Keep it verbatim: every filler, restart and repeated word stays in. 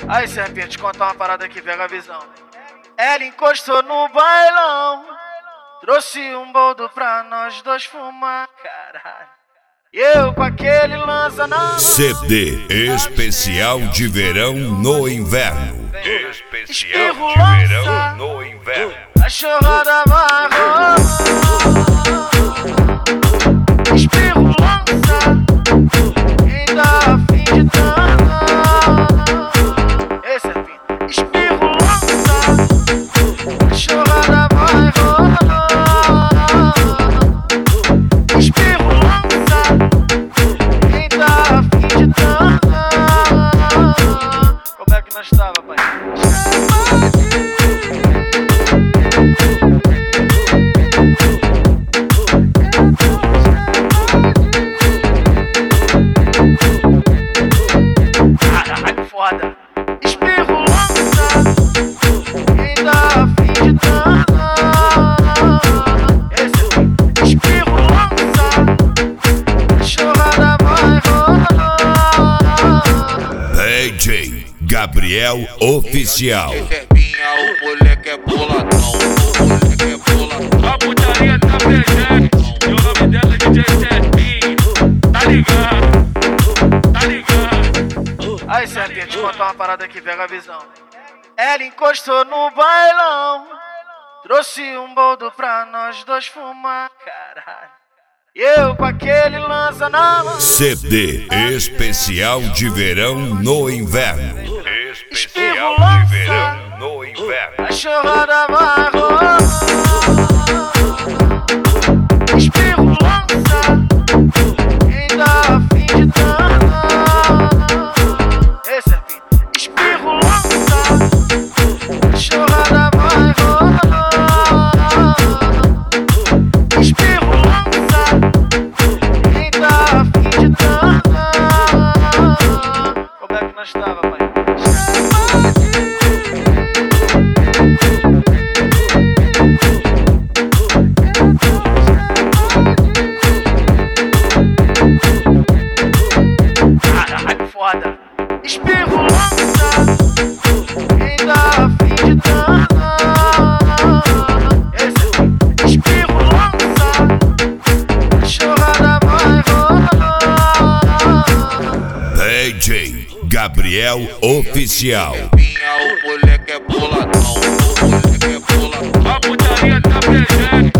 Aí, Serpinha, te contar uma parada aqui, pega a visão. Ela encostou no bailão, trouxe um boldo pra nós dois fumar, caralho. E eu com aquele lança na mão. C D especial de verão no inverno. Especial de verão no inverno. A chorrada vai rolar. Espirro lança, quem dá a fim de danar. Ei, Serpinha, espirro lança, a chorrada vai rolar. Espirro lança, quem dá a fim de danar. Como é que nós tava, pai? Foda. Espirro lança, quem dá a fim de danar. Esse espirro lança, a chorrada vai rolar. D J Gabriel Oficial. Serpinha, o moleque é boladão, o moleque é boladão. A putaria tá presente, e o nome dela é D J Serpinha. Tá ligado? Tá ligado? Aí, Serpinha, te contar uma parada aqui, pega a visão. Ela encostou no bailão, trouxe um boldo pra nós dois fumar, caralho. E eu com aquele lança na mão. C D especial de verão no inverno. Especial de verão no inverno. A chorrada vai rolar. Espirro lança, quem dá a fim de danar. Ei, Serpinha, espirro lança, a chorrada vai rolar. Espirro lança, quem dá a fim de danar. Como é que nós tava, pai? Foda. Espirro lança, quem dá a fim de danar. Esse espirro lança, a chorrada vai rolar. D J Gabriel Oficial. Serpinha, o moleque é boladão, o moleque é boladão. A putaria tá presente,